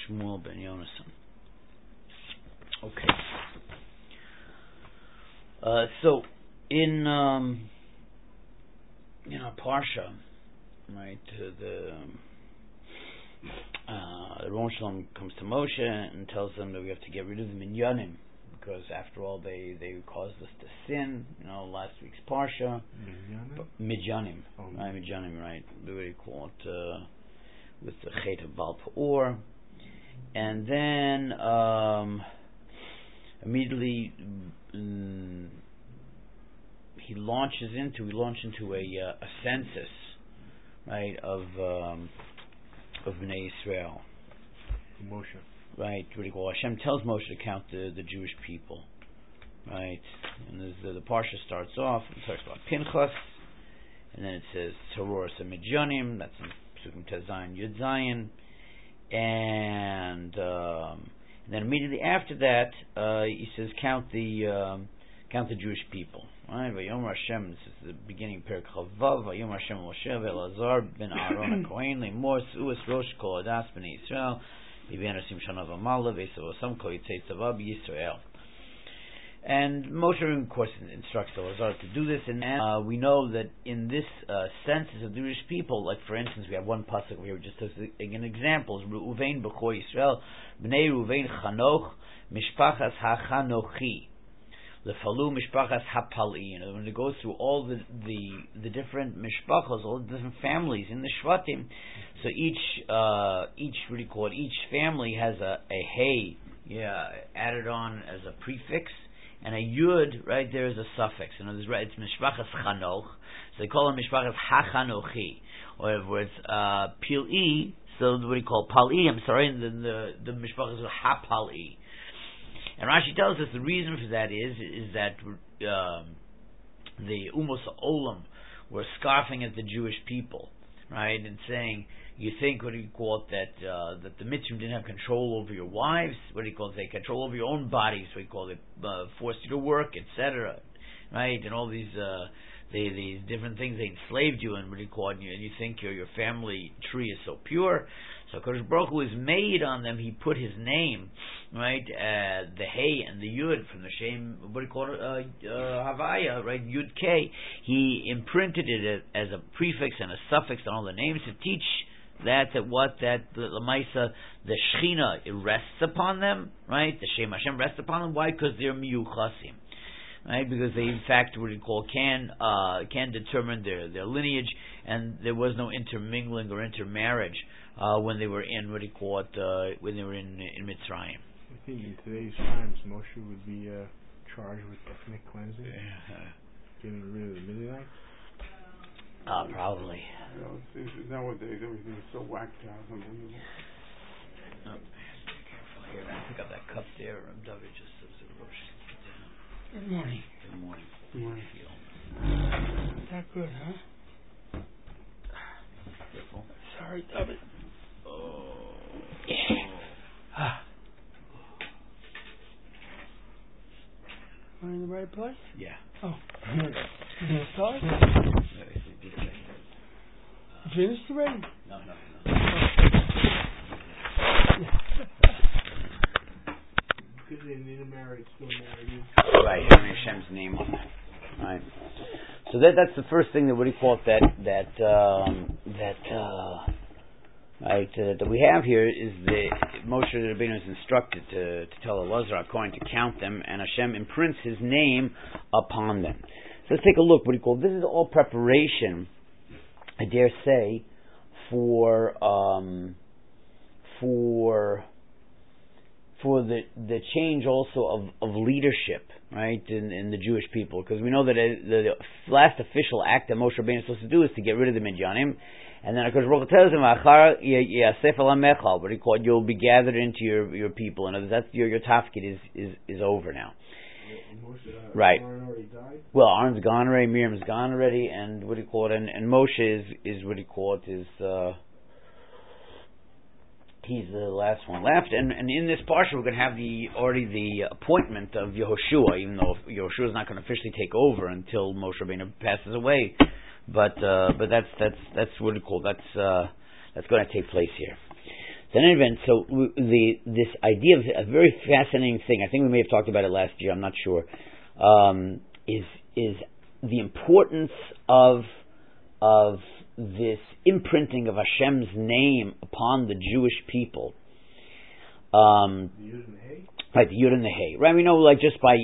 Shmuel ben Yonasan. Okay. So in our parsha, right, the Rosh Hashanah comes to Moshe and tells them that we have to get rid of the minyanim, because after all they caused us to sin. Last week's parsha, midyanim, right? Midyanim, right? The way they call it with the Chet of Baal Peor, and then immediately we launch into a census, right, of Bnei Israel. Moshe. Right, what do you call Hashem tells Moshe to count the Jewish people, right? And the parsha starts off, it talks about Pinchas, and then it says Taroras and Midyanim, that's in Pesukim Tezayin Yud Zayin, and then immediately after that, he says count the Jewish people. Right, Vayomer Hashem. This is the beginning of Perek Chavav. Vayomer Hashem Moshe ve'Elazar ben Aaron HaKohen le'mor su'as rosh kol adas b'nei Yisrael v'ben asim shana v'mala v'esav osam kol yitzei tzava b'Yisrael. And Moshe, of course, instructs Elazar to do this. And we know that in this census of Jewish people, like for instance, we have one pasuk over here just as an example: Reuven b'chor Yisrael, b'nei Reuven Chanoch, mishpachas hachanochi. The Falu Mishpachas Hapali, when it goes through all the different mishpachos, all the different families in the Shvatim, so each family has a hey, added on as a prefix, and a yud right there is a suffix. In other words, it's Mishpachas Chanoch, so they call it Mishpachas Hachanochi, or in other words, Pil'i. So what do you call Pali? I'm sorry, and then the Mishpachas Hapali. And Rashi tells us the reason for that is that the Umos Olam were scoffing at the Jewish people, right, and saying, you think, what do you call it, that the Mitzvim didn't have control over your wives, what do you call it, they control over your own bodies, what do you call it, forced you to work, etc., right, and all these different things they enslaved you, and what do you call it, and you think your family tree is so pure. So Kodesh Baruch Hu is made on them. He put His name, right, the Hey and the Yud from the Shem, what do you call it, Havaya, right, Yud K. He imprinted it as a prefix and a suffix on all the names to teach that the Lamaisa, the Shechina, it rests upon them, right? The Shem Hashem rests upon them. Why? Because they're miyuchasim. Right, because they in fact what you call can determine their lineage, and there was no intermingling or intermarriage when they were in what do you call it when they were in Mitzrayim. I think in today's times Moshe would be charged with ethnic cleansing, getting rid of the Midianites. Probably. Nowadays everything is so whacked out, unbelievable. Be careful here. I pick up that cup there. David just says the Rosh. Good morning. Good morning. Good morning. Not good, huh? Careful. Sorry, David. Oh. Yeah. Am I in the right place? Yeah. Oh. You gonna start? Finished already? No. Because they need to marry, still married. Right, having Hashem's name on that. Right. So that's the first thing that what do you call it that we have here is the Moshe Rabbeinu is instructed to tell Elazar HaKohen to count them, and Hashem imprints His name upon them. So let's take a look. What do you call it? This is all preparation, I dare say, for the change also of leadership, right, in the Jewish people, because we know that the last official act that Moshe Rabbeinu is supposed to do is to get rid of the Midyanim, and then HaKadosh Baruch Hu tells him, what do you call it? You'll be gathered into your people, and that's your tafkid is over now. Right. Well, Aaron's gone already, Miriam's gone already, and what do you call it? And Moshe is what do you call it? He's the last one left, and in this parsha we're going to have the appointment of Yehoshua, even though Yehoshua is not going to officially take over until Moshe Rabbeinu passes away, but that's what it called. That's going to take place here. Then event. So this idea of a very fascinating thing. I think we may have talked about it last year. I'm not sure. Is the importance of this imprinting of Hashem's name upon the Jewish people. The Yud and the Hey? Right, the Yud and the Hey. Right, we know, like, just by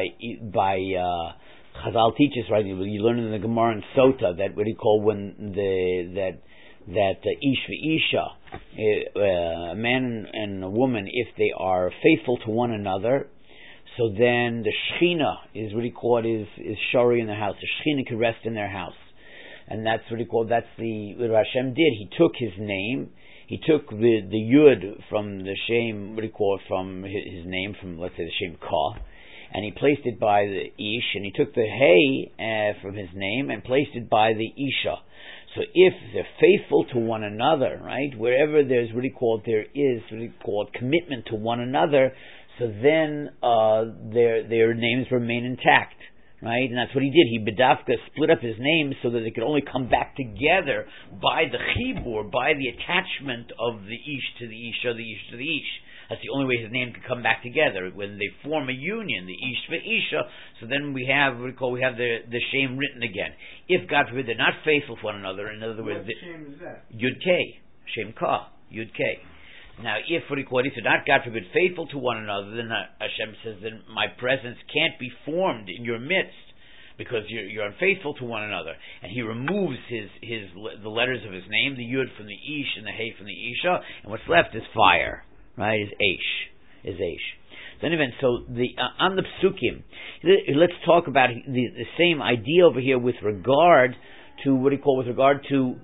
Chazal teaches, right, you learn in the Gemara and Sota that, what do you call, when that Ish v'Isha, a man and a woman, if they are faithful to one another, so then the Shechina is what he called is Shari in the house. The Shechina can rest in their house. And that's what he called, what Hashem did. He took his name, he took the Yud from the Shem, what do you call it, from his name, from, let's say, the Shem Ka, and he placed it by the Ish, and he took the Hey from his name and placed it by the Isha. So if they're faithful to one another, right, wherever there's what do you call it, there is what do you call it, commitment to one another, so then their names remain intact, right? And that's what he did. He bedafka split up his names so that they could only come back together by the chibur, by the attachment of the ish to the isha, the ish to the ish. That's the only way his name could come back together, when they form a union, the ish v'isha. So then we have the shame written again. If God forbid they're not faithful to one another, in other words, what shame is that? Yud K, Shem Ka, Yud K. Now, if they're not, God forbid, faithful to one another, then Hashem says, then my presence can't be formed in your midst, because you're unfaithful to one another. And he removes the letters of his name, the Yud from the Ish and the Hey from the Isha, and what's left is fire, right? Is Aish. Then even so, on the Psukim, let's talk about the same idea over here with regard to with regard to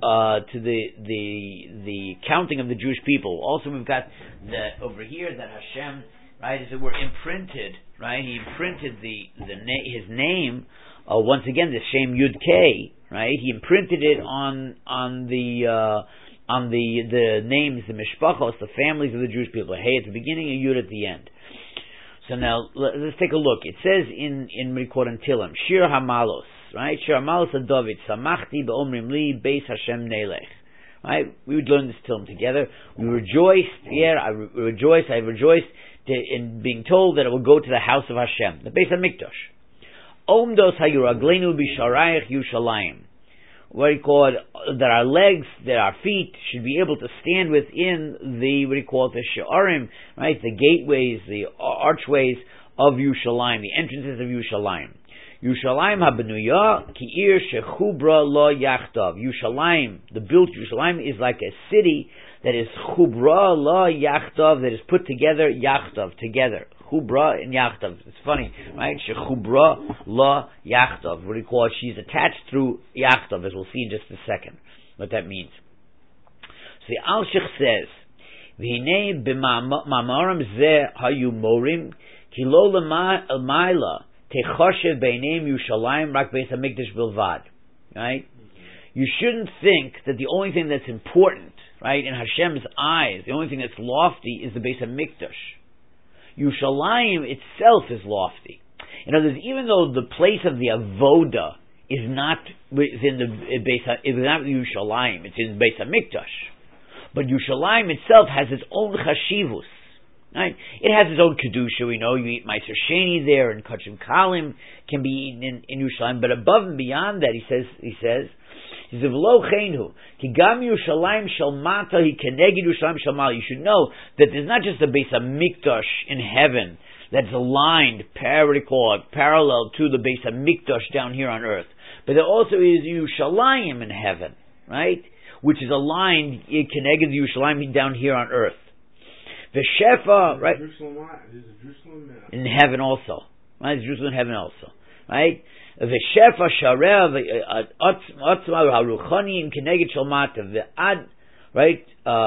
the counting of the Jewish people. Also, we've got over here that Hashem, right, is that we're imprinted, right? He imprinted his name once again, the Shem Yud K, right? He imprinted it on the names, the mishpachos, the families of the Jewish people. Hey at the beginning and Yud at the end. So now let's take a look. It says in Mikot and Tilim, Shir Hamalos, right? Shir Hamalos of David, Samachti be'omrim li beis Hashem nelech. Right? We would learn this Tilim together. We rejoiced. I rejoiced in being told that it will go to the house of Hashem, the Beis HaMikdash. Omdos hayuraglenu b'sharayich Yushalayim. What do you call it? That our legs, that our feet should be able to stand within the Sha'arim, right? The gateways, the archways of Yushalayim, the entrances of Yushalayim. Yushalayim habenuya ki'ir shechubra lo yachtav. Yushalayim, the built Yushalayim, is like a city that is chubra lo yachtav, that is put together, yachtav, together. Chubra and Yachtav. It's funny, right? Shechubra la Yachtav. What do you call it? She's attached through Yachtav, as we'll see in just a second what that means. So the Alshich says, V'hinei b'ma'amarim zeh hayu morim ki lo l'mayla techoshev b'eineim Yushalayim rak beis hamikdash bilvad. Right? You shouldn't think that the only thing that's important, right, in Hashem's eyes, the only thing that's lofty is the Beis HaMikdash. Yushalayim itself is lofty. In other words, even though the place of the avoda is not within the it's not Yushalayim, it's in Beis HaMikdash, but Yushalayim itself has its own chashivus. Right? It has its own kedusha. We know you eat Meiser Sheni there, and Kachim Kalim can be eaten in Yushalayim. But above and beyond that, he says. You should know that there's not just a Beis HaMikdash in heaven that's aligned, parallel to the Beis HaMikdash down here on earth, but there also is Yushalayim in heaven, right? Which is aligned, Keneged Yushalayim down here on earth. The Shefa, right? In heaven also, right? Jerusalem in heaven also, right? The Shefa Sharev Atzma Haruchani and Keneged Shalmata the Ad, right?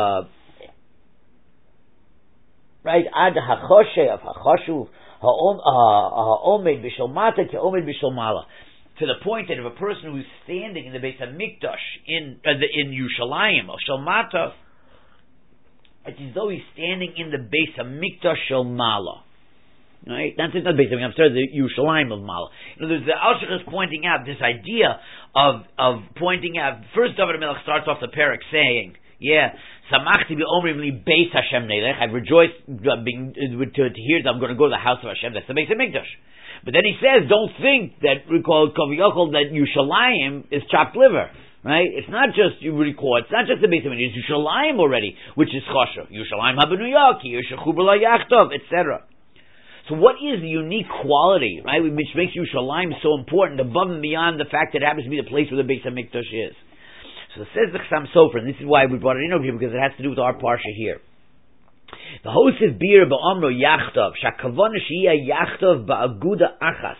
Right? Ad Hachoshev Hachoshuv Ha'omed B'Shalmata Ke'omed B'Shalmala. To the point that if a person who's standing in the Beis HaMikdash in Yushalayim or Shalmata, it's as though he's standing in the Beis HaMikdash Shalmala. Right? That's not basically, I'm sorry, the Yushalayim of Mala. In other words, the Alshich is pointing out this idea of pointing out, first David HaMelech starts off the parak saying, Samachti be'omrim li beis Hashem nelech. I've rejoiced to hear that I'm going to go to the house of Hashem. That's the Beis Hamikdash. But then he says, don't think that that Yushalayim is chopped liver. Right? It's not just, you recall, it's not just the Beis Hamikdash, it's Yushalayim already, which is Choshev. Yushalayim habenuyaki, Yushachuber la yachtov, etc. So what is the unique quality, right, which makes Yushalayim so important, above and beyond the fact that it happens to be the place where the Beis Hamikdash is? So it says the Chassam Sofer, and this is why we brought it in over here, because it has to do with our parsha here. The host is bir ba'amro yachtov, shakavona shiyah yachtov ba'aguda achas.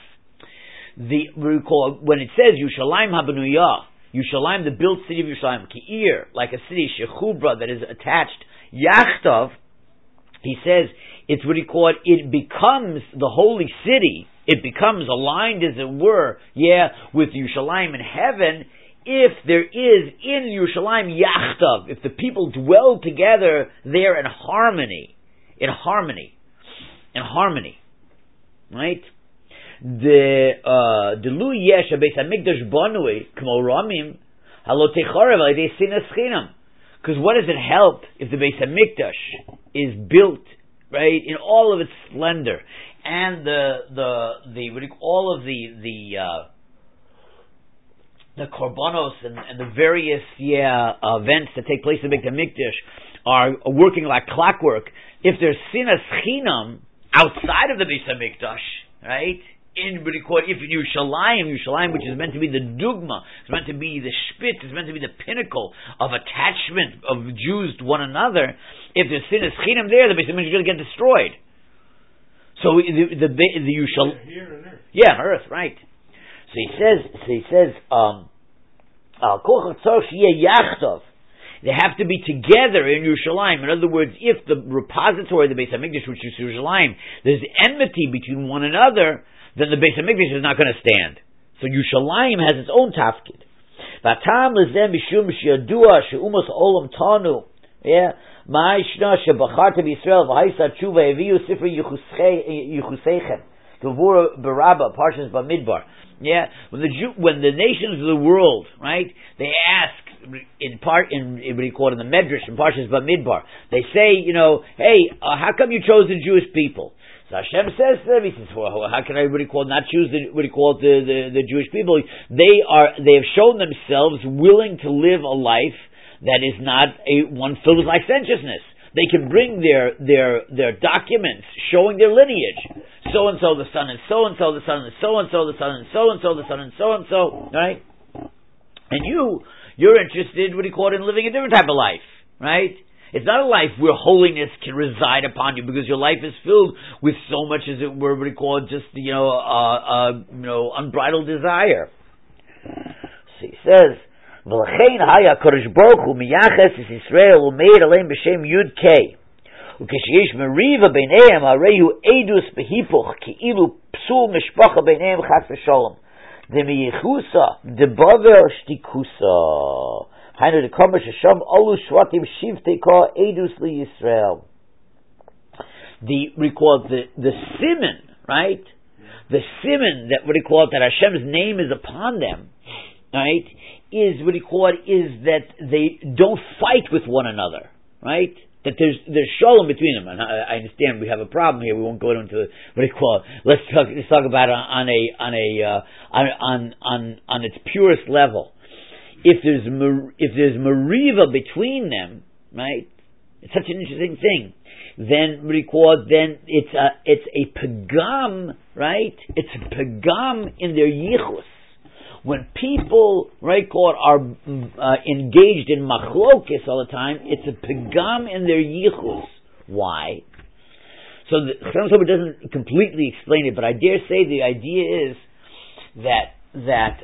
When it says Yushalayim habenuyah, Yushalayim, the built city of Yushalayim, Ki'ir, like a city, Shechubra, that is attached, Yachtov, he says, it's what he called, it becomes the holy city, it becomes aligned, as it were, with Yushalayim in heaven, if there is in Yushalayim Yachtov, if the people dwell together there in harmony, right? The Lu Yesh Beis Hamikdash Banui Kmo Ramim Halo Techarev Alidei Sinas Chinam. Because what does it help if the Beis Hamikdash is built, right, in all of its splendor, and all of the korbanos and the various events that take place in the Beis Hamikdash are working like clockwork? If there's Sinas Chinam outside of the Beis Hamikdash, right? If Yushalayim, which is meant to be the dugma, it's meant to be the spitz, it's meant to be the pinnacle of attachment of Jews to one another. If there's sinas chinam there, the Beis Hamikdash is going to get destroyed. So the Yushalayim, here and there. Yeah, earth, right? So he says, they have to be together in Yerushalayim. In other words, if the repository of the Beis Hamikdash, which is Yerushalayim, there's enmity between one another, then the Beis Hamikdash is not going to stand. So Yerushalayim has its own tafkid. V'atam lezeh mishum sheyadua she'umas olam tanu. Ma'ishna shebacharta b'Yisrael v'haisa tshuva eviu sifri yichuseichem. Gevura berabba parshas b'midbar. When the nations of the world, right, they ask in the Medrash in Parshas Bamidbar, they say, hey, how come you chose the Jewish people? So Hashem says to them, he says, well, how can I not choose the Jewish people? They have shown themselves willing to live a life that is not one filled with licentiousness. They can bring their documents showing their lineage. So and so the son, and so and so the son, and so and so the son, and so and so the son, and so and so, right? And you're interested, in living a different type of life, right? It's not a life where holiness can reside upon you, because your life is filled with so much, as it were, just unbridled desire. So he says, "V'lachein haya Kodesh Baruch Hu miyaches es Yisrael umeir aleim b'shem Yud Kei, ukesheyesh meriva b'neihem harehu edus behipuch ki'ilu psul mishpacha b'neihem chas v'sholom demiyichusa debaver shtikusa hainu dekomer shesham olu shvatim shivtei ka edus li Yisrael." The siman, right? The siman that Hashem's name is upon them, right? Is that they don't fight with one another, right? That there's shalom between them. And I understand we have a problem here. We won't go into Let's talk about it on its purest level. If there's meriva between them, right? It's such an interesting thing. Then it's a pagam, right? It's a pagam in their yichus. When people, are engaged in machlokes all the time, it's a pagam in their yichus. Why? So the Chassam Sofer doesn't completely explain it, but I dare say the idea is that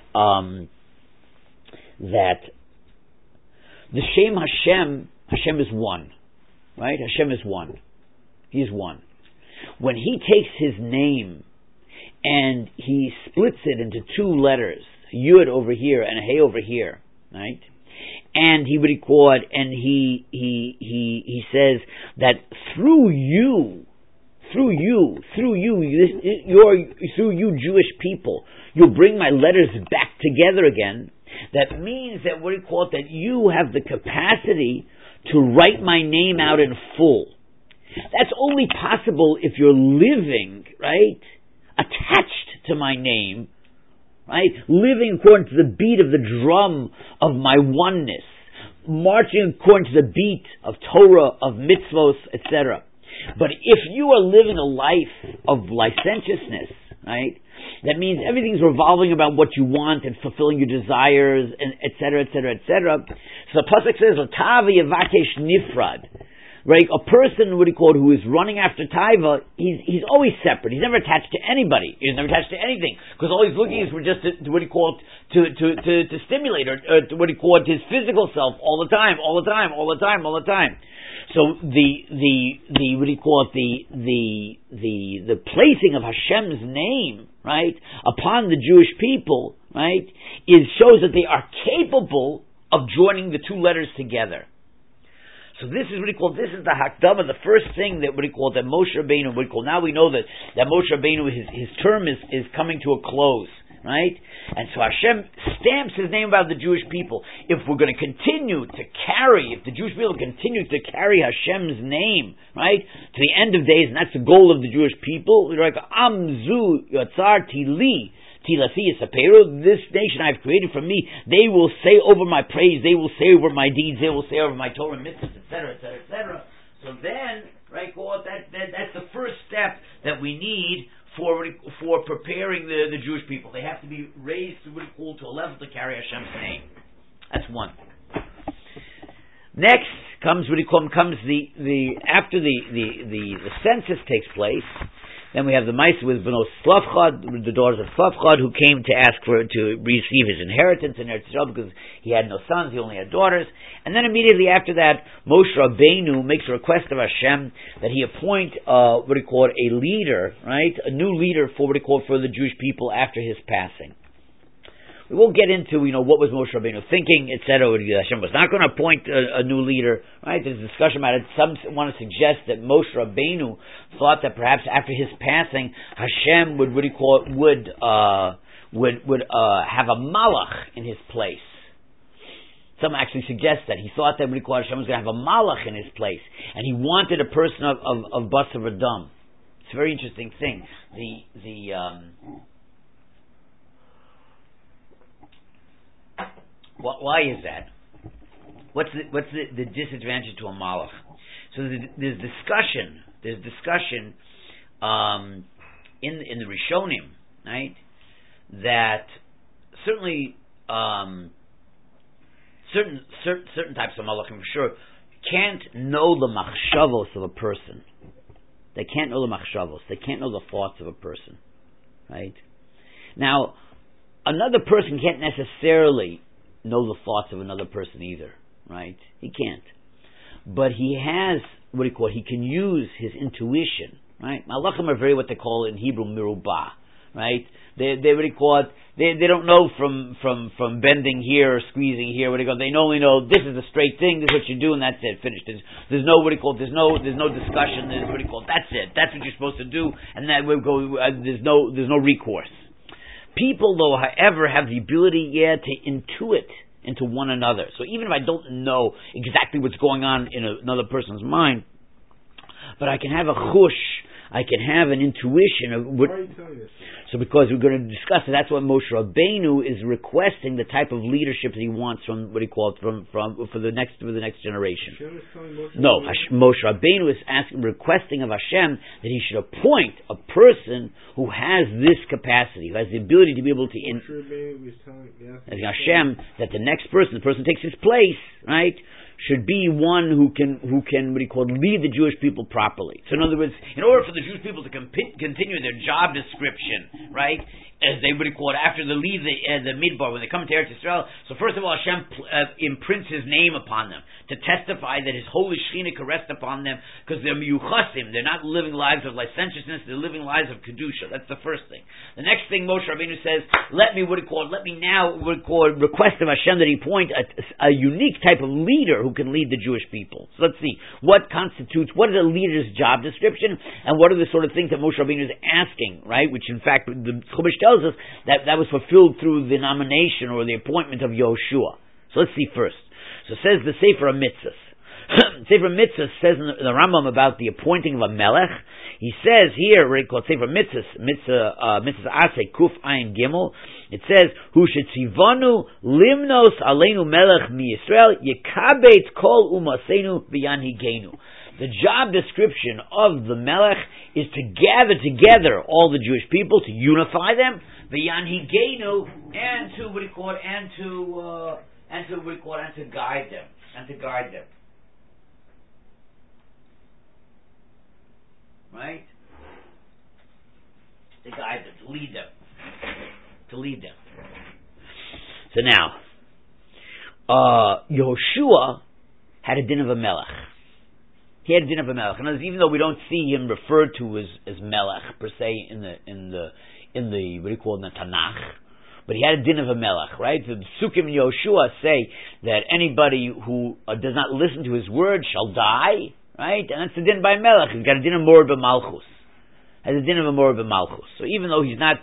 the Shem Hashem is one, right? Hashem is one. He's one. When He takes His name and He splits it into two letters, Yud over here and a Hey over here, right? And He says that through you Jewish people, you'll bring my letters back together again. That means that that you have the capacity to write my name out in full. That's only possible if you're living, right, attached to my name, right, living according to the beat of the drum of my oneness, marching according to the beat of Torah, of mitzvos, etc. But if you are living a life of licentiousness, right, that means everything's revolving about what you want and fulfilling your desires, and etc., etc., etc. So the pasuk says, "L'tava yavakesh nifrad." Right, a person, what do you call it, who is running after taiva, he's always separate. He's never attached to anybody. He's never attached to anything because all he's looking is for just to what do you call it, to stimulate or to, what do you call it, his physical self all the time. So the what do you call it, the placing of Hashem's name, right, upon the Jewish people, right, shows that they are capable of joining the two letters together. So this is what he called, this is the Hakdama, the first thing that what he called, that Moshe Rabbeinu, what he called, now we know that Moshe Rabbeinu, his term is coming to a close, right? And so Hashem stamps his name about the Jewish people. If we're going to continue to carry, if the Jewish people continue to carry Hashem's name, right, to the end of days, and that's the goal of the Jewish people, like, Amzu Yotzar Tili, this nation I have created for me, they will say over my praise, they will say over my deeds, they will say over my Torah mitzvahs, etc., etc., etc. So then, right, God, that's the first step that we need for preparing the Jewish people. They have to be raised to what we call to a level to carry Hashem's name. That's one. Next comes what comes after the census takes place. Then we have the Maisa with Bnos Tzlafchad, the daughters of Tzlafchad, who came to ask to receive his inheritance in Eretz Yisrael because he had no sons, he only had daughters. And then immediately after that, Moshe Rabbeinu makes a request of Hashem that he appoint a leader, right, a new leader for for the Jewish people after his passing. We won't get into, what was Moshe Rabbeinu thinking, etc. Hashem was not going to appoint a new leader, right? There's a discussion about it. Some want to suggest that Moshe Rabbeinu thought that perhaps after his passing, Hashem would have a malach in his place. Some actually suggest that he thought that Hashem was going to have a malach in his place, and he wanted a person of Basar V'Dam. It's a very interesting thing. Why is that? What's the disadvantage to a malach? So there's discussion in the Rishonim, right? That certainly certain types of malachim for sure can't know the machshavos of a person. They can't know the machshavos. They can't know the thoughts of a person, right? Now, another person can't necessarily know the thoughts of another person either, right? He can't. But he has, he can use his intuition, right? Malachim are very what they call in Hebrew mirubah, right? They don't know from bending here or squeezing here, they only know this is a straight thing, this is what you do, and that's it, finished. There's no there's no discussion, that's it, that's what you're supposed to do, and that will go, there's no recourse. People, though, however, have the ability, to intuit into one another. So even if I don't know exactly what's going on in another person's mind, but I can have a chush, I can have an intuition of what. Why are you telling us? So because we're going to discuss it, that's why Moshe Rabbeinu is requesting the type of leadership that he wants from for the next generation. No, Moshe Rabbeinu is requesting of Hashem that he should appoint a person who has this capacity, who has the ability to be able to Hashem that the next person, the person takes his place, right, should be one who can lead the Jewish people properly. So in other words, in order for the Jewish people to continue their job description, right, as they would call it, after they leave the Midbar, when they come to Eretz Yisrael, so first of all, Hashem imprints His name upon them, to testify that His holy Shekhinah can rest upon them, because they're miyuchasim, they're not living lives of licentiousness, they're living lives of Kedusha. That's the first thing. The next thing Moshe Rabbeinu says, let me now request of Hashem that He appoint a unique type of leader who can lead the Jewish people. So let's see, what is a leader's job description, and what are the sort of things that Moshe Rabbeinu is asking, right, which in fact, the Chumash tells us that was fulfilled through the nomination or the appointment of Yoshua. So let's see first. So it says the Sefer HaMitzvos. Sefer Mitzvah says in the Rambam about the appointing of a melech. He says here, called Sefer Mitzvah Aseh Kuf Ayin Gimel. It says, "Hu shetzivanu limnos aleinu melech mi Yisrael yekabet kol umasenu v'yanhigenu." The job description of the melech is to gather together all the Jewish people, to unify them, v'yanhigenu, and to guide them. Right? To guide them, to lead them. So now, Yehoshua had a din of a melech. He had a din of a melech, and even though we don't see him referred to as melech per se in the what do you call it, in the Tanakh, but he had a din of a melech, right? The Psukim in Yehoshua say that anybody who does not listen to his word shall die, right? And that's the din by melech. He's got a din of mor b'malchus. Has a din of a mor b'malchus. So even though he's not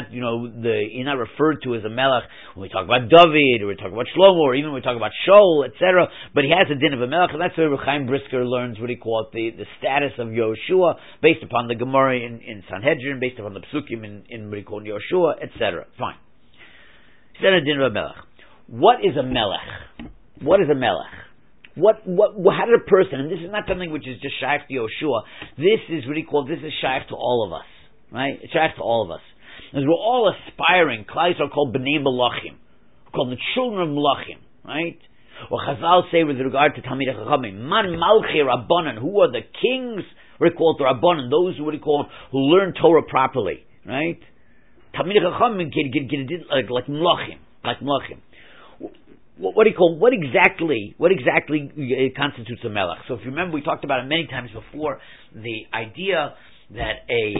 referred to as a melech when we talk about David, or we talk about Shlomo, or even when we talk about Shaul, etc., but he has a din of a melech, and that's where Reb Chaim Brisker learns what he calls the status of Yehoshua, based upon the Gemara in Sanhedrin, based upon the Psukim in what he called Yehoshua, etc. Fine. He said a din of a melech. What is a melech? What is a melech? How did a person, and this is not something which is just shaykh to Yehoshua, this is what he called, this is shaykh to all of us, right? It's shaykh to all of us. As we're all aspiring, Klal Yisrael are called B'nei Malachim, called the children of Malachim, right? Or Chazal say with regard to Talmidei Chachamim, Man Malchei Rabbanan, who are the kings, what he called the Rabbanan, those who learn Torah properly, right? Talmidei Chachamim get like Malachim. What exactly constitutes a melech? So if you remember, we talked about it many times before, the idea that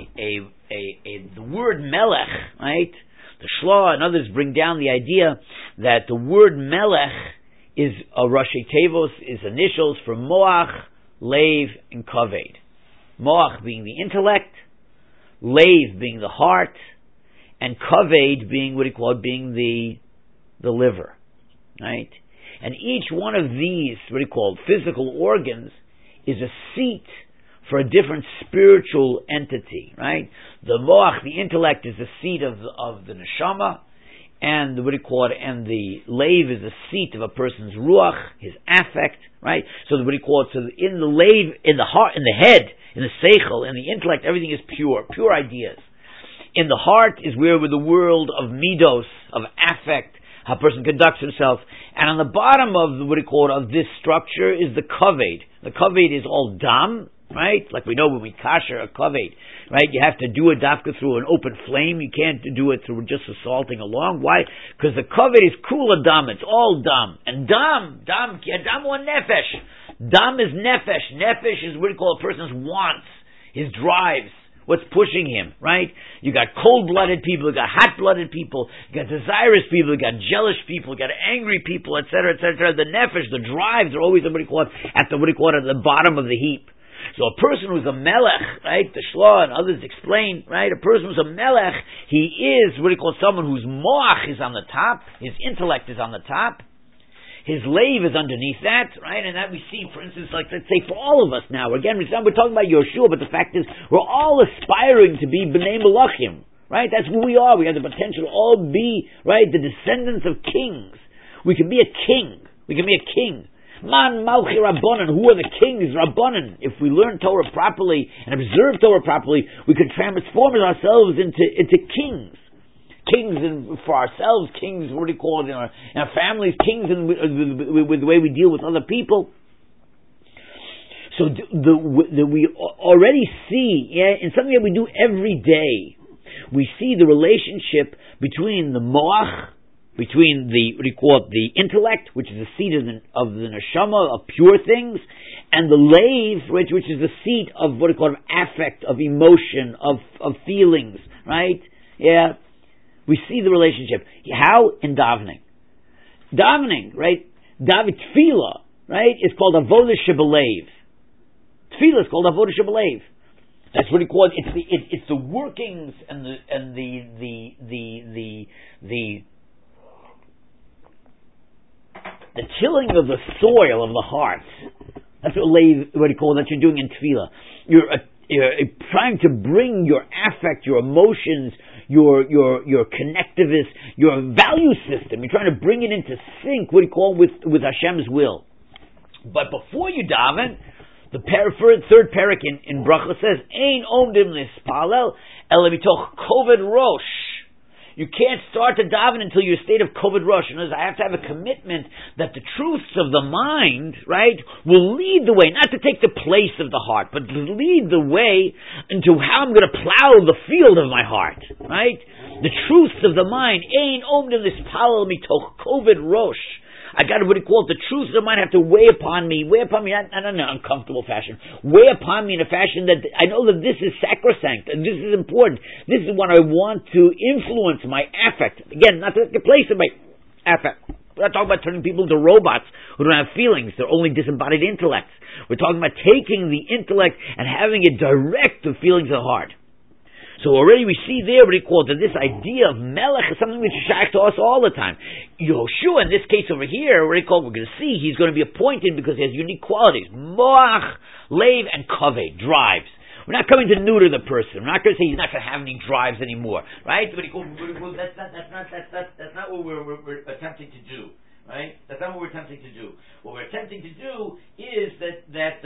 the word melech, right? The Shloah and others bring down the idea that the word melech is a Rashi Tevos, is initials for Moach, Lev, and Kaved. Moach being the intellect, Lev being the heart, and Kaved being being the liver. Right? And each one of these, physical organs, is a seat for a different spiritual entity, right? The moach, the intellect, is the seat of the neshama, and and the lave is the seat of a person's ruach, his affect, right? So in the lave, in the heart, in the head, in the seichel, in the intellect, everything is pure ideas. In the heart is where the world of midos, of affect, how a person conducts himself. And on the bottom of this structure is the kaved. The kaved is all dam, right? Like we know when we kasher a kaved, right? You have to do it dafka through an open flame. You can't do it through just assaulting along. Why? Because the kaved is kula dam. It's all dam. And dam or nefesh. Dam is nefesh. Nefesh is what we call a person's wants, his drives. What's pushing him, right? You got cold-blooded people, you got hot-blooded people, you got desirous people, you got jealous people, you got angry people, etc., etc. The nefesh, the drives are always at the bottom of the heap. So a person who's a melech, right? The Shloah and others explain, right? A person who's a melech, he is someone whose moach is on the top, his intellect is on the top. His lave is underneath that, right? And that we see, for instance, like, let's say, for all of us now. Again, we're talking about Yehoshua, but the fact is, we're all aspiring to be B'nei Malachim, right? That's who we are. We have the potential to all be, right, the descendants of kings. We can be a king. Man Malchi Rabbanan. Who are the kings? Rabbanan. If we learn Torah properly and observe Torah properly, we can transform ourselves into kings. Kings for ourselves, kings, what do you call it, in our families, kings with the way we deal with other people. So we already see, in something that we do every day, we see the relationship between the moach, between the intellect, which is the seat of the neshama, of pure things, and the lave, which is the seat of what we call affect, of emotion, of feelings, right? Yeah. We see the relationship. How? In davening. Davening, right? Tefillah, right, is called avodah shebelev. Tefillah is called avodah shebelev. That's what he called. It's the workings and the tilling of the soil of the heart. That's what you call that you're doing in tefillah. You're trying to bring your affect, your emotions, your connectivist, your value system. You're trying to bring it into sync. What do you call with Hashem's will? But before you daven, the third parak in Bracha says, "Ein omdim lispalel ela mitoch koved rosh." You can't start to daven until you're in a state of koved rosh. In other words, I have to have a commitment that the truths of the mind, right, will lead the way, not to take the place of the heart, but to lead the way into how I'm going to plow the field of my heart, right? The truths of the mind, ein omdim lispalel mitoch koved rosh. I got to, what do you call it? The truths of mine have to weigh upon me, not in an uncomfortable fashion, weigh upon me in a fashion that I know that this is sacrosanct, and this is important. This is what I want to influence my affect. Again, not to take the place of my affect. We're not talking about turning people into robots who don't have feelings. They're only disembodied intellects. We're talking about taking the intellect and having it direct the feelings of the heart. So already we see there what he called that this idea of melech is something which is shaykh to us all the time. Yoshua, in this case over here, what he called, we're going to see, he's going to be appointed because he has unique qualities. Moach, lev, and kaveh, drives. We're not coming to neuter the person. We're not going to say he's not going to have any drives anymore, right? That's not what we're attempting to do, right? That's not what we're attempting to do. What we're attempting to do is that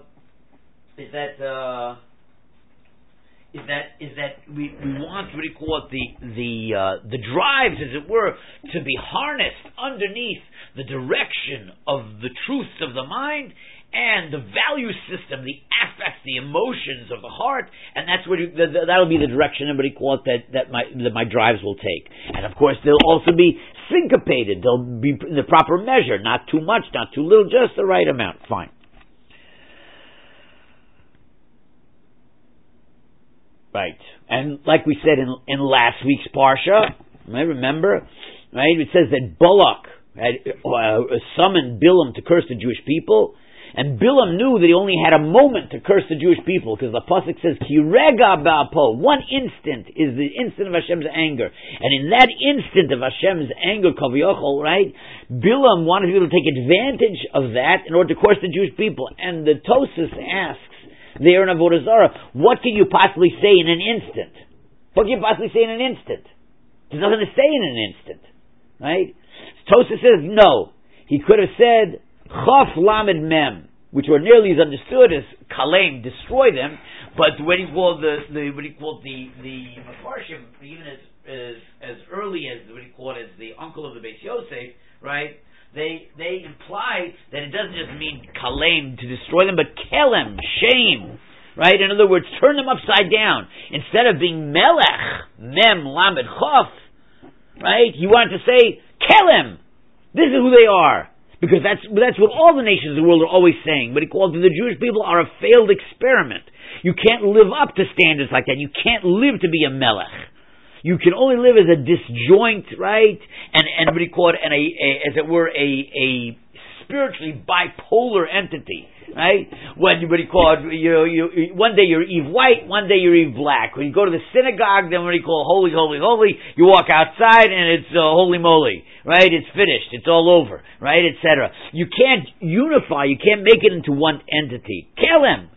we want, what do you call it, the drives, as it were, to be harnessed underneath the direction of the truths of the mind and the value system, the affects, the emotions of the heart, and that's what that'll be the direction, what do you call it, that my drives will take. And of course, they'll also be syncopated. They'll be in the proper measure, not too much, not too little, just the right amount. Fine. Right, and like we said in last week's parsha, right, remember, right? It says that Balak had summoned Bilam to curse the Jewish people, and Bilam knew that he only had a moment to curse the Jewish people, because the pasuk says, "Ki rega ba'apo," 1 instant is the instant of Hashem's anger, and in that instant of Hashem's anger, kaviyachol, right, Bilam wanted people to take advantage of that in order to curse the Jewish people, and the Tosas asks, there in Avodah Zarah, what can you possibly say in an instant? What can you possibly say in an instant? There's nothing to say in an instant, right? Tosha says no. He could have said Chaf Lamed Mem, which ordinarily is understood as Kalem, destroy them. But when he called the Mefarshim, even as early as what he called as the uncle of the Beis Yosef, right? They imply that it doesn't just mean kalem, to destroy them, but kelem, shame, right? In other words, turn them upside down. Instead of being melech, mem, lamed, chof, right? He wanted to say kelem. This is who they are. Because that's what all the nations of the world are always saying. But he called the Jewish people are a failed experiment. You can't live up to standards like that. You can't live to be a melech. You can only live as a disjoint, right? And what do you call it? And as it were, a spiritually bipolar entity, right? What do you call it? You one day you're Eve White, one day you're Eve Black. When you go to the synagogue, then what do you call holy, holy, holy? You walk outside and it's holy moly, right? It's finished. It's all over, right? Etc. You can't unify. You can't make it into one entity. Kelem.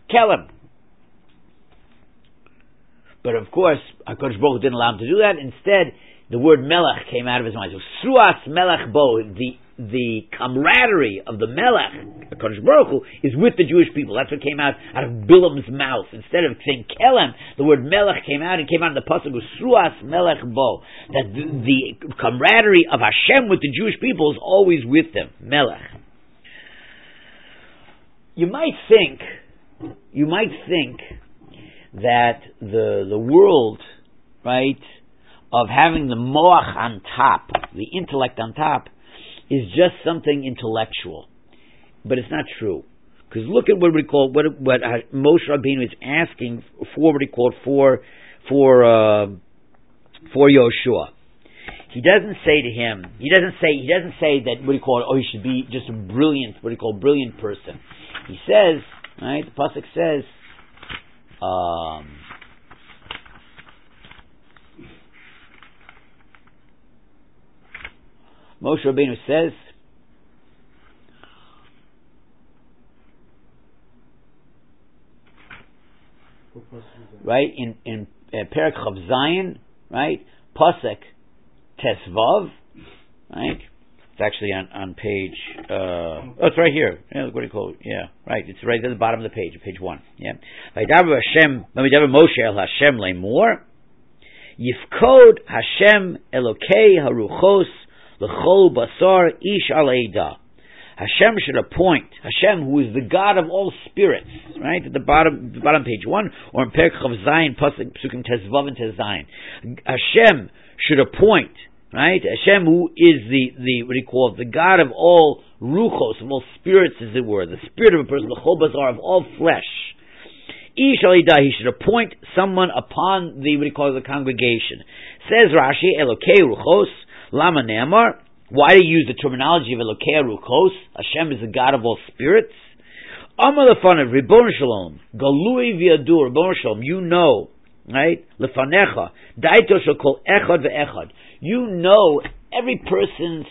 But of course, HaKadosh Baruch Hu didn't allow him to do that. Instead, the word melech came out of his mind. So, Suas melech bo, the camaraderie of the melech, HaKadosh Baruch Hu, is with the Jewish people. That's what came out of Bilam's mouth. Instead of saying kelem, the word melech came out in the pasuk of Suas melech bo. That the camaraderie of Hashem with the Jewish people is always with them. Melech. You might think that the world, right, of having the moach on top, the intellect on top, is just something intellectual. But it's not true. Because look at what Moshe Rabbeinu is asking for, what he called for Yoshua. He doesn't say that what he called, he should be just a brilliant, brilliant person. He says, right, the pasuk says, Moshe Rabbeinu says, right? In Perek Chav Zayin, right? Pasuk Tesvav, right? It's actually on page. It's right here. Yeah, what do you call it? Yeah, right. It's right at the bottom of the page, page 1. Yeah. Vaydaber Hashem, Vaydaber Moshe el Hashem lemor, Yifkod Hashem Elokei Haruchos L'chol Basar Ish Aleida. Hashem should appoint Hashem, who is the God of all spirits, right? At the bottom page 1, or in Perek Chav Zayin, Psukim Tezvav and Tezayin. Hashem should appoint, right? Hashem, who is the what do you call it? The God of all ruchos, of all spirits, as it were, the spirit of a person, the chol bazar of all flesh. Ish Alida, he should appoint someone upon the what do you call it, the congregation. Says Rashi, Elokei Ruchos, Lama Ne'amar. Why do you use the terminology of Elokei Ruchos? Hashem is the God of all spirits. Amar lefanev, Ribbon Shalom, Galui v'yadur, Ribbon Shalom, you know, right? Lefanecha, Daito shel kol echad ve'echad. You know every person's,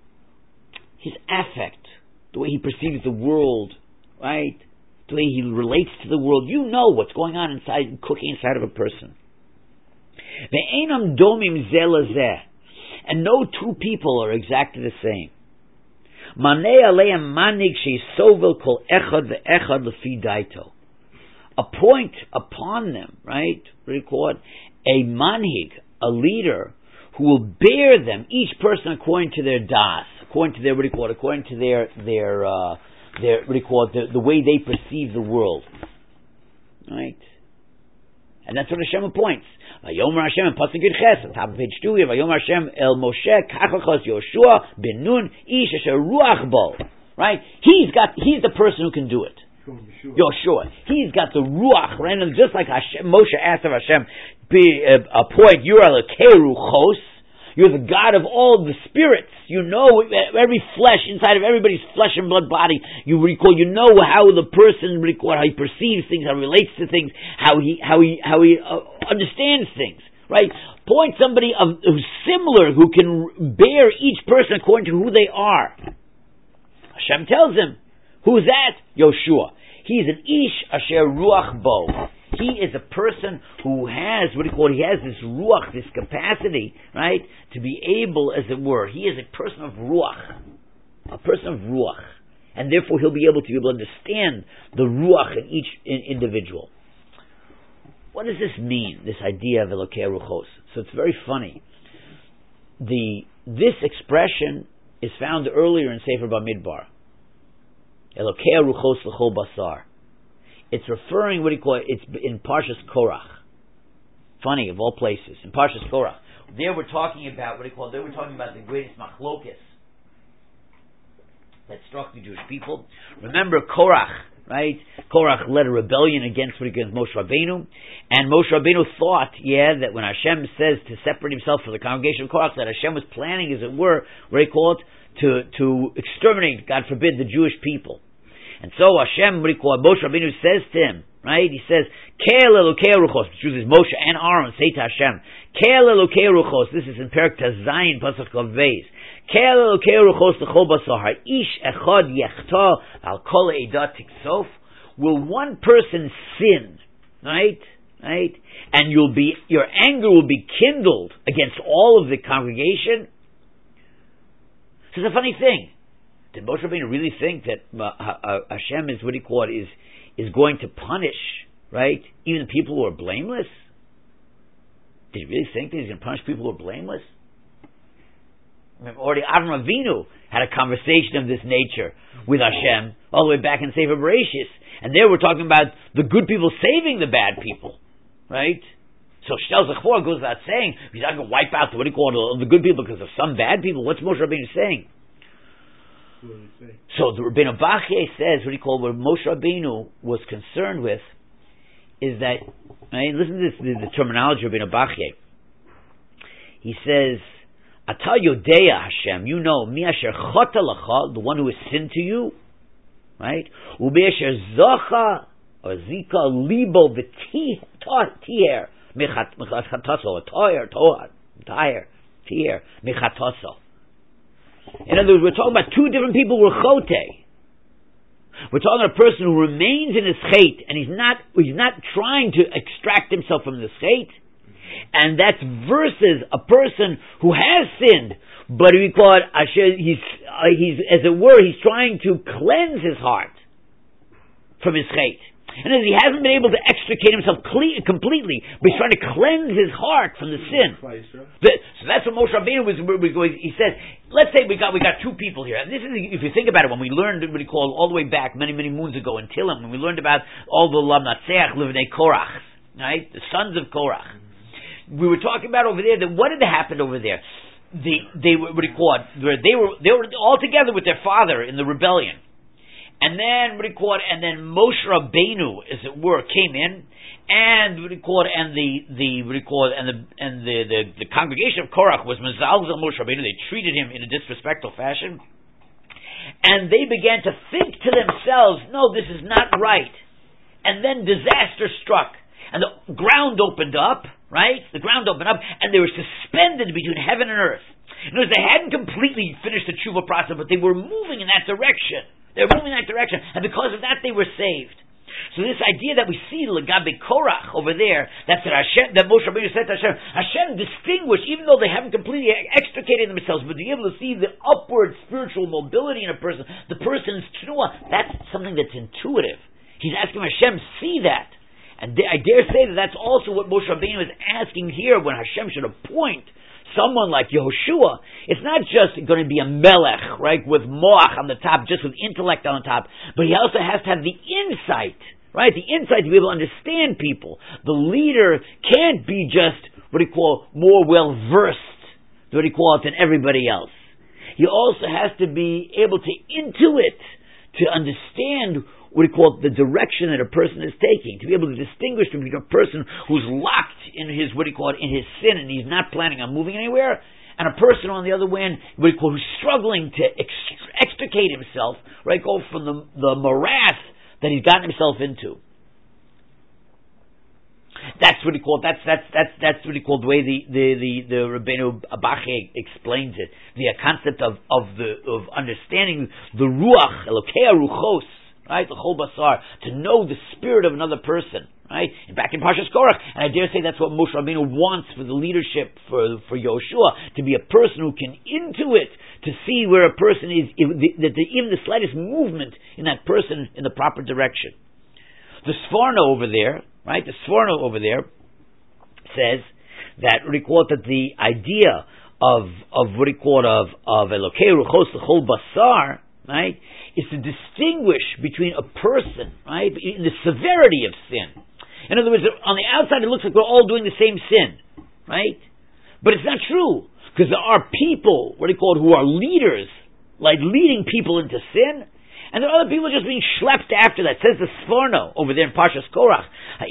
his affect, the way he perceives the world, right? The way he relates to the world. You know what's going on inside, cooking inside of a person. Ve'enam domim zeh lezeh. And no two people are exactly the same. Manei aleim manig she'isovel kol echad ve'echad lefi daito. Appoint upon them, right? What do you call it? A manhig, a leader, who will bear them, each person according to their das, according to their, what do you call it? According to their what do you call it? The way they perceive the world, right? And that's what Hashem appoints. Vayomer Hashem in Pasuk Yud Ches, on top of page 2, Vayomer Hashem el Moshe kachachos Yoshua ben Nun ish asher ruach bo. Right? He's the person who can do it. Yoshua. He's got the ruach, right? And just like Hashem, Moshe asked of Hashem, appoint you are Elokei Ruchos. You're the God of all the spirits. You know every flesh inside of everybody's flesh and blood body. You know how the person how he perceives things, how he relates to things, how he understands things. Right? Point somebody who's similar, who can bear each person according to who they are. Hashem tells him, who's that? Yoshua. He's an ish asher ruach bo. He is a person who has, what do you call it? He has this ruach, this capacity, right, to be able, as it were. He is a person of ruach. A person of ruach. And therefore he'll be able to understand the ruach in each individual. What does this mean, this idea of Elokei Ruchos? So it's very funny. This expression is found earlier in Sefer Bamidbar. Elokei Ruchos l'chol basar. It's referring, what do you call it? It's in Parshas Korach. Funny, of all places. In Parshas Korach. There we're talking about, what do you call it? There we're talking about the greatest machlokes that struck the Jewish people. Remember Korach, right? Korach led a rebellion against Moshe Rabbeinu. And Moshe Rabbeinu thought, that when Hashem says to separate himself from the congregation of Korach, that Hashem was planning, as it were, what do you call it? To exterminate, God forbid, the Jewish people. And so Hashem, Moshe Rabbeinu says to him, right? He says, Ke'el Elokei Ruchos, which uses Moshe and Aaron, say to Hashem, Ke'el Elokei Ruchos, this is in Perek Tezayin, Pasuk Chav Beis, Ke'el Elokei Ruchos l'chol basar, ish echad yechta al kol eidah tiksof. Will one person sin, right? And your anger will be kindled against all of the congregation? So it's a funny thing. Did Moshe Rabbeinu really think that Hashem is, what do you call it, is going to punish, right, even people who are blameless? Did he really think that he's going to punish people who are blameless? Already Avram Avinu had a conversation of this nature with Hashem all the way back in Sefer Bereshis, and there we're talking about the good people saving the bad people, right? So Shtel Zachor goes without saying, he's not going to wipe out the good people because of some bad people. What's Moshe Rabbeinu saying? So the Rabbeinu Bachye says, what Moshe Rabbeinu was concerned with is that, listen to this, the terminology of Rabbeinu Bachye. He says, Ata Yodeya Hashem, you know, Mi Asher Chota Lacha, the one who has sinned to you, right? Ubi Asher Zocha, or Zika Libo V'Tiher, Mechataso, Tiher, Mechataso. In other words, we're talking about two different people who were chote. We're talking about a person who remains in his chait, and he's not trying to extract himself from this chait, and that's versus a person who has sinned, but we call it he's as it were, he's trying to cleanse his heart from his chait. And as he hasn't been able to extricate himself completely, but he's trying to cleanse his heart from the sin. So that's what Moshe Rabbeinu was. He said, let's say we got two people here. And this is, if you think about it, when we learned what he called all the way back many moons ago in Tillim, when we learned about all the Lamnatseach Livnei Korach, right, the sons of Korach, we were talking about over there that what had happened over there. They were what he called. They were all together with their father in the rebellion. And then Moshe Rabbeinu, as it were, came in, and the congregation of Korach was mezalzel Moshe Rabbeinu. They treated him in a disrespectful fashion, and they began to think to themselves, "No, this is not right." And then disaster struck, and the ground opened up. Right, the ground opened up, and they were suspended between heaven and earth. In other words, they hadn't completely finished the tshuva process, but they were moving in that direction. They were moving in that direction, and because of that, they were saved. So this idea that we see Lagabe Korach over there, that Moshe Rabbeinu said to Hashem distinguished, even though they haven't completely extricated themselves, but to be able to see the upward spiritual mobility in a person, the person's tnuah, that's something that's intuitive. He's asking Hashem, see that. And I dare say that that's also what Moshe Rabbeinu is asking here when Hashem should appoint someone like Yehoshua. It's not just going to be a melech, right, with moach on the top, just with intellect on the top, but he also has to have the insight, right, the insight to be able to understand people. The leader can't be just what he call more well-versed, what he calls, than everybody else. He also has to be able to intuit, to understand what he called the direction that a person is taking, to be able to distinguish between a person who's locked in his, what he called, in his sin, and he's not planning on moving anywhere, and a person on the other end, what he called, who's struggling to extricate himself, right, go from the morass that he's gotten himself into. That's what he called. That's what he called the way the Rabbeinu Abache explains it. The concept of understanding the ruach, Elokei Ruchos, right, the whole basar, to know the spirit of another person, right? And back in Parshas Korach, and I dare say that's what Moshe Rabbeinu wants for the leadership for Yoshua, to be a person who can intuit, to see where a person is, that even the slightest movement in that person in the proper direction. The Sforno over there, right? The Sforno over there says that the idea of what he called of Elokei Ruchos l'chol basar, right, is to distinguish between a person, right, in the severity of sin. In other words, on the outside it looks like we're all doing the same sin, right? But it's not true, because there are people, what he called, who are leaders, like leading people into sin, and there are other people just being schlepped after that. It says the Sforno over there in Parshas Korach,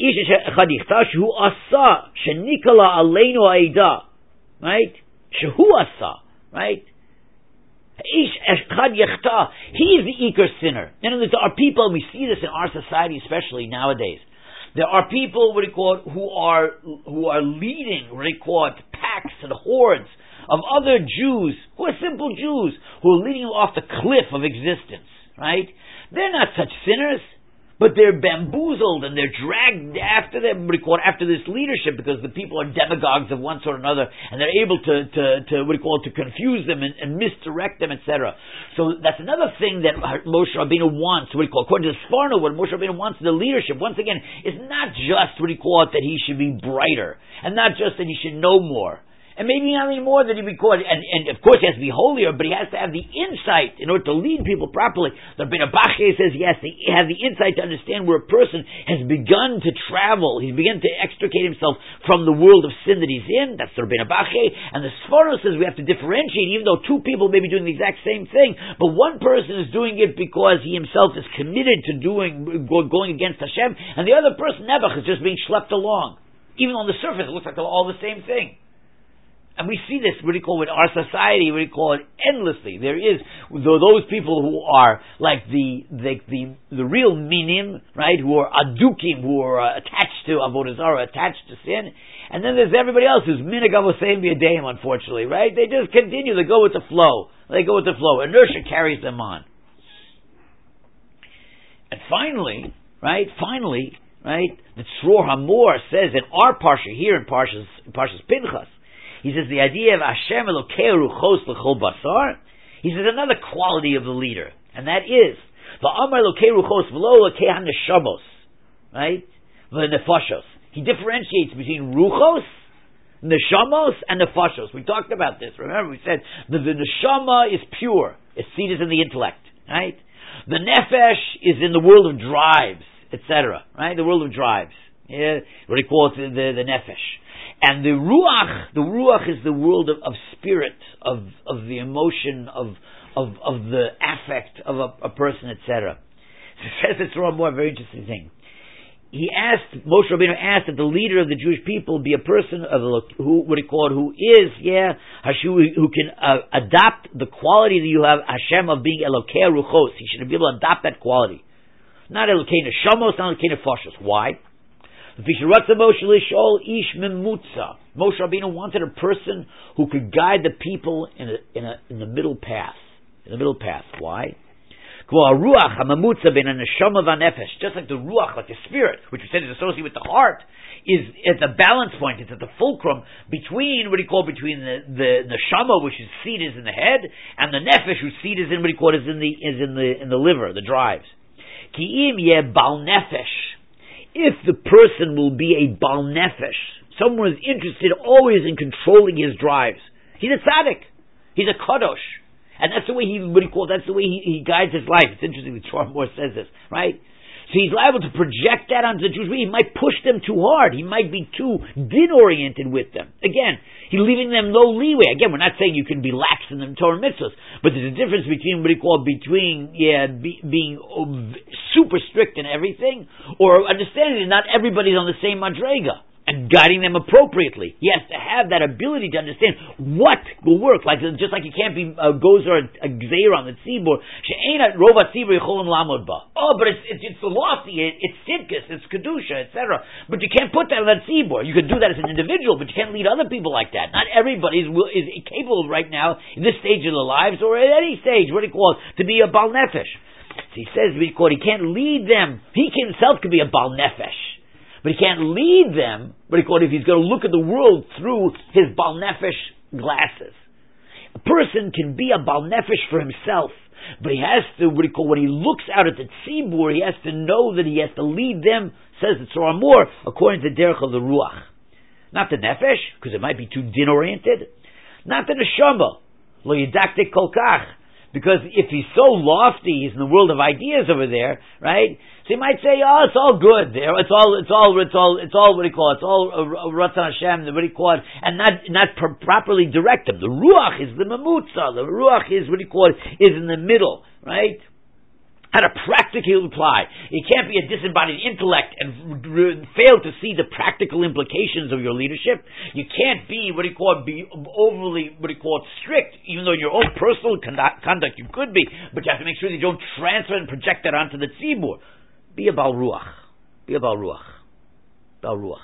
right? Shehu asa, right? He's the Iker sinner. In other words, there are people, and we see this in our society, especially nowadays. There are people, what he called, who are leading, what he called, packs and hordes of other Jews, who are simple Jews, who are leading off the cliff of existence, right? They're not such sinners, but they're bamboozled and they're dragged after them, what he called, after this leadership, because the people are demagogues of one sort or another, and they're able to what he called, to confuse them and misdirect them, etc. So that's another thing that Moshe Rabbeinu wants, what he called, according to Sforno, what Moshe Rabbeinu wants in the leadership, once again, is not just what he called, that he should be brighter, and not just that he should know more. And maybe not any more than he recorded. And of course he has to be holier, but he has to have the insight in order to lead people properly. The Rabbeinu Abache says he has to have the insight to understand where a person has begun to travel. He's begun to extricate himself from the world of sin that he's in. That's the Rabbeinu Abache. And the Sforno says we have to differentiate, even though two people may be doing the exact same thing, but one person is doing it because he himself is committed to going against Hashem, and the other person, Nebuch, is just being schlepped along. Even on the surface, it looks like they're all the same thing. And we see this, what do you call it, in our society, what do you call it, endlessly. There is those people who are like the real minim, right, who are adukim, who are attached to avodah zarah, attached to sin. And then there's everybody else who's minig avoseim b'yadeim, unfortunately, right? They just continue, they go with the flow. Inertia carries them on. finally, right, the Tzror Hamor says in our Parsha, here in Parshas Pinchas, he says the idea of Hashem Elokei Ruchos L'chol Basar, he says another quality of the leader, and that is, V'amar Elokei Ruchos V'lo Elokei HaNeshamos, right, V'nefashos. He differentiates between Ruchos, Neshamos, and Nefashos. We talked about this, remember, we said the Neshama is pure, its seat is in the intellect, right? The Nefesh is in the world of drives, etc. Right? The world of drives. Yeah, what do you call it? The Nefesh. And the Ruach is the world of spirit, of the emotion, of the affect of a person, etc. So it says it's a more very interesting thing. Moshe Rabbeinu asked that the leader of the Jewish people be a person who can adopt the quality that you have, Hashem, of being Elokei Ruchos. He should be able to adopt that quality. Not Elokei Neshamos, not Elokei Nefashos. Why? Moshe Rabbeinu wanted a person who could guide the people in the middle path. In the middle path. Why? Just like the ruach, like the spirit, which we said is associated with the heart, is at the balance point. It's at the fulcrum between between the neshama, which is seat is in the head, and the nefesh, whose seat is in in the liver, the drives. If the person will be a bal nefesh, someone who is interested always in controlling his drives, he's a tzaddik, he's a kadosh. And that's the way that's the way he guides his life. It's interesting that Tzror Hamor says this, right? So he's liable to project that onto the Jews. He might push them too hard. He might be too din-oriented with them. Again, he's leaving them no leeway. Again, we're not saying you can be lax in the Torah mitzvahs, but there's a difference between being super strict in everything, or understanding that not everybody's on the same madrega, and guiding them appropriately. He has to have that ability to understand what will work. Just like you can't be a gozer, a gzeir on the tzibur. She'ena rova tzibur yicholim lamod ba. Oh, but it's lofty, it's sidkus, it's kedusha, etc. But you can't put that on that tzibur. You can do that as an individual, but you can't lead other people like that. Not everybody is capable right now in this stage of their lives, or at any stage, what do you call it, to be a bal nefesh. So he says he can't lead them. He himself could be a bal nefesh, but he can't lead them, if he's going to look at the world through his Bal Nefesh glasses. A person can be a Bal Nefesh for himself, but he has to, when he looks out at the Tzibur, he has to know that he has to lead them, says the Tzror Hamor, according to the Derech of the Ruach. Not the Nefesh, because it might be too din-oriented. Not the Neshama, lo yidaktik kol kach, because if he's so lofty, he's in the world of ideas over there, right? So you might say, oh, it's all good there. It's all what do you call it? It's all Ratzon Hashem, what do you call it? And not properly direct them. The Ruach is the Mamutza. The Ruach is, is in the middle, right? How to practically apply. You can't be a disembodied intellect and fail to see the practical implications of your leadership. You can't be, be overly, strict, even though in your own personal conduct you could be, but you have to make sure that you don't transfer and project that onto the tzibur. Be a Bal Ruach. Be a Bal Ruach. Bal Ruach.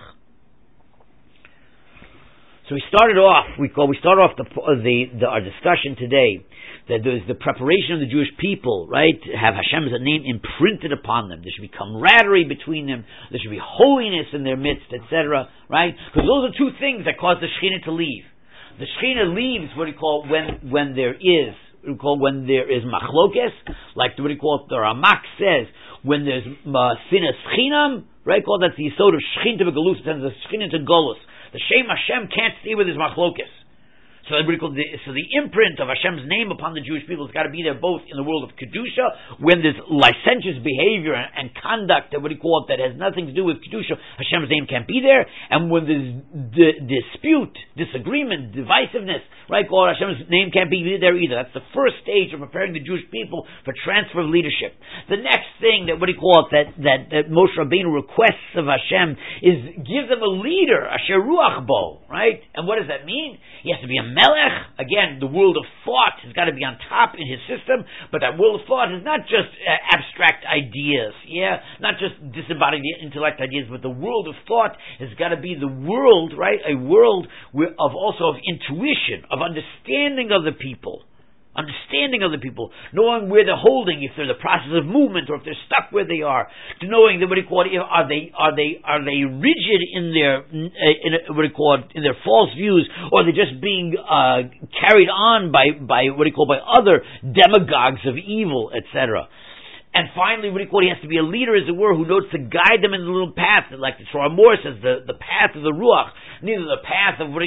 So we started off our discussion today that there's the preparation of the Jewish people, right? To have Hashem's name imprinted upon them. There should be camaraderie between them. There should be holiness in their midst, etc. Right? Because those are two things that cause the Shekhinah to leave. The Shekhinah leaves when there is machlokes, like the Ramak says, when there's sinas chinam, right? That's the yisod of Shekhinah to Galus, and the Shekhinah to Golus. The Shem Hashem can't stay with his machlokes. So the imprint of Hashem's name upon the Jewish people has got to be there both in the world of Kedusha, when there's licentious behavior and conduct that has nothing to do with Kedusha, Hashem's name can't be there, and when there's dispute, disagreement, divisiveness, right, Hashem's name can't be there either. That's the first stage of preparing the Jewish people for transfer of leadership. The next thing that that Moshe Rabbeinu requests of Hashem is give them a leader, Asher Ruach Bo, right? And what does that mean? He has to be a Melech. Again, the world of thought has got to be on top in his system, but that world of thought is not just abstract ideas, not just disembodied intellect ideas, but the world of thought has got to be the world, right? A world of intuition, of understanding of the people, understanding of the people, knowing where they're holding, if they're in the process of movement or if they're stuck where they are, to knowing that are they rigid in their in their false views, or are they just being carried on by other demagogues of evil, etc. And finally, he has to be a leader, as it were, who knows to guide them in the little path, like the Torah Mor says, the path of the Ruach, neither the path of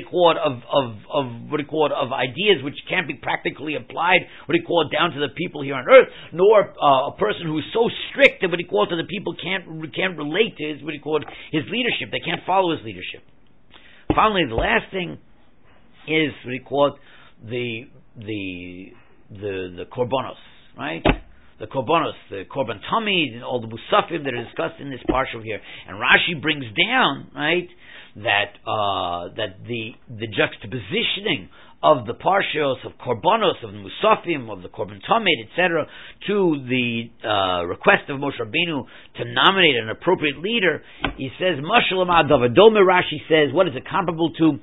of ideas which can't be practically applied, down to the people here on earth, nor a person who is so strict that to the people can't relate to his his leadership. They can't follow his leadership. Finally, the last thing is the korbanos, right? The korbanos, the korban tamid, and all the musafim that are discussed in this parsha here. And Rashi brings down, right, that the juxtapositioning of the parshas of korbanos, of the musafim, of the korban tamid, etc., to the request of Moshe Rabbeinu to nominate an appropriate leader. He says, Mashal Ma'adav Domer. Rashi says, what is it comparable to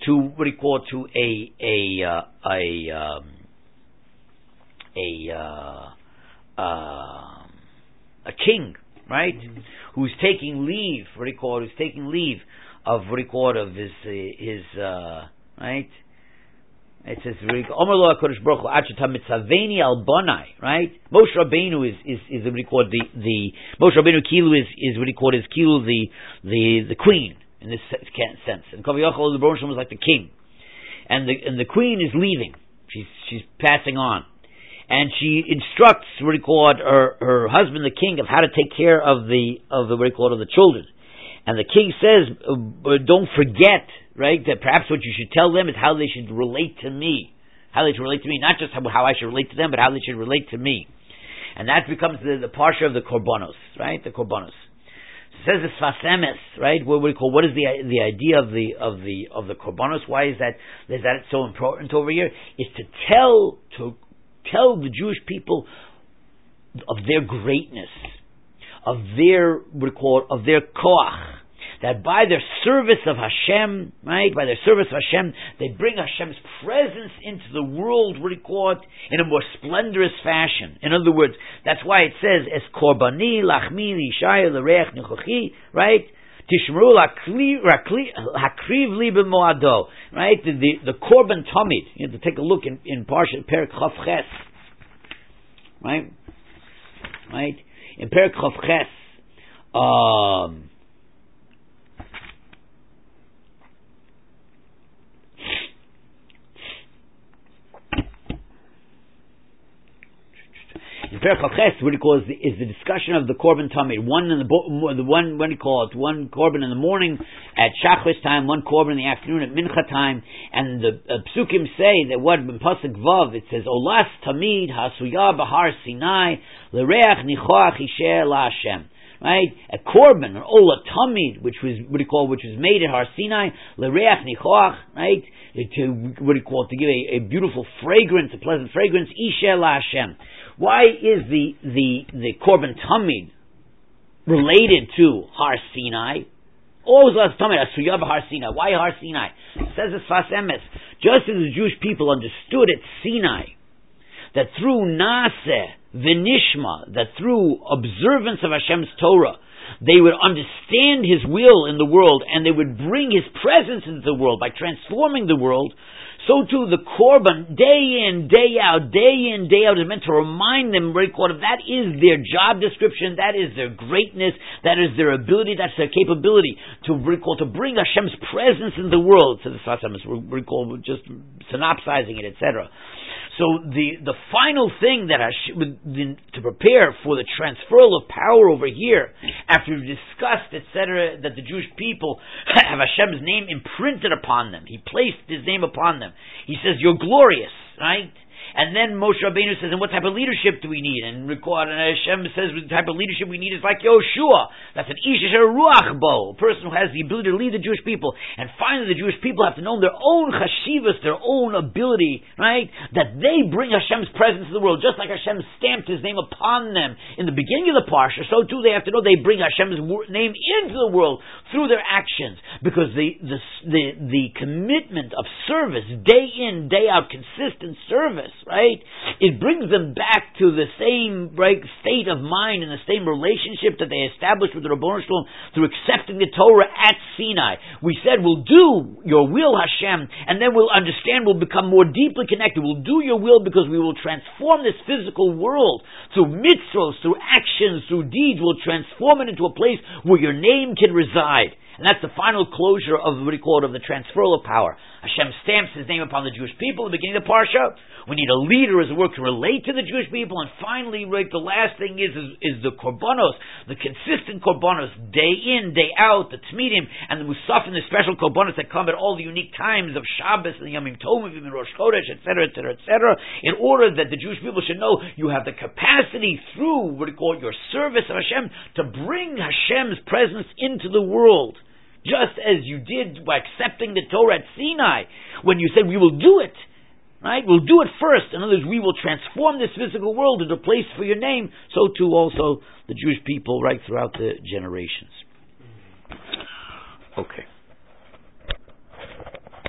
a king, right? Who's taking leave, who's taking leave of of his right? It says Omer Lo HaKadosh Baruch Hu Achata Mitzaveni Al Bonai, right? Moshe Rabbeinu is the Moshe Rabbeinu Kilu is Kilu the queen in this sense, and Kaviyachol the Baruch was like the king, and the queen is leaving. She's passing on. And she instructs her husband, the king, of how to take care of the children. And the king says, don't forget, right, that perhaps what you should tell them is how they should relate to me. How they should relate to me, not just how I should relate to them, but how they should relate to me. And that becomes the parsha of the korbanos, right? The korbanos. It says the Sfas Emes, right? What is the idea of the korbanos? Why is that so important over here? Is to tell the Jewish people of their greatness, of their koach, that by their service of Hashem, right, by their service of Hashem, they bring Hashem's presence into the world, in a more splendorous fashion. In other words, that's why it says, Es korbani lachmi lishaya l'reach nichochi, right? Tishmeru hakriv li b'moado, right? The korban tamid. You have to take a look in Parshat Perek Chav Ches, right? Right in Perek Chav Ches. In Perek Chav Ches, what he calls is the discussion of the korban tamid. One korban in the morning at Shachris time, one korban in the afternoon at Mincha time, and the psukim say that what in Pasuk Vav it says Olas tamid hasuya bahar Sinai l'reach nichoach isher la Hashem. Right, a korban, an ola tamid, which was made at Har Sinai, l'reach nichoach, right, to give a beautiful fragrance, a pleasant fragrance, isher la Hashem. Why is the korban tamid related to Har Sinai? Always last tamid asuya b'Har Sinai. Why Har Sinai? It says the Sfas Emes, just as the Jewish people understood at Sinai that through Naseh v'Nishma, that through observance of Hashem's Torah, they would understand His will in the world, and they would bring His presence into the world by transforming the world. So too the korban, day in, day out, is meant to remind them, that is their job description, that is their greatness, that is their ability, that's their capability to bring Hashem's presence in the world. So the Sfas Emes, just synopsizing it, etc. So the final thing that to prepare for the transferal of power over here, after we've discussed, etc., that the Jewish people have Hashem's name imprinted upon them, He placed His name upon them. He says, "You're glorious," right? And then Moshe Rabbeinu says, and what type of leadership do we need? And Hashem says, the type of leadership we need is like Yoshua. That's an Ish Asher Ruach Bo, a person who has the ability to lead the Jewish people. And finally, the Jewish people have to know their own chashivas, their own ability, right? That they bring Hashem's presence to the world, just like Hashem stamped His name upon them in the beginning of the parsha. So too, they have to know they bring Hashem's name into the world through their actions, because the commitment of service, day in, day out, consistent service, right? It brings them back to the same state of mind and the same relationship that they established with the Ribbono Shel Olam through accepting the Torah at Sinai. We said, we'll do your will, Hashem, and then we'll understand, we'll become more deeply connected. We'll do your will because we will transform this physical world through mitzvos, through actions, through deeds. We'll transform it into a place where your name can reside. And that's the final closure of what we call it, of the transferal of power. Hashem stamps His name upon the Jewish people at the beginning of the Parsha. We need a leader as it were to relate to the Jewish people. And finally, the last thing is the korbanos, the consistent korbanos, day in, day out, the tzmidim, and the musafim, the special korbanos that come at all the unique times of Shabbos and the Yom Tovim and Rosh Chodesh, etc., etc., etc., in order that the Jewish people should know you have the capacity through what we call your service of Hashem to bring Hashem's presence into the world. Just as you did by accepting the Torah at Sinai, when you said, we will do it, right? We'll do it first. In other words, we will transform this physical world into a place for your name. So too also the Jewish people right throughout the generations.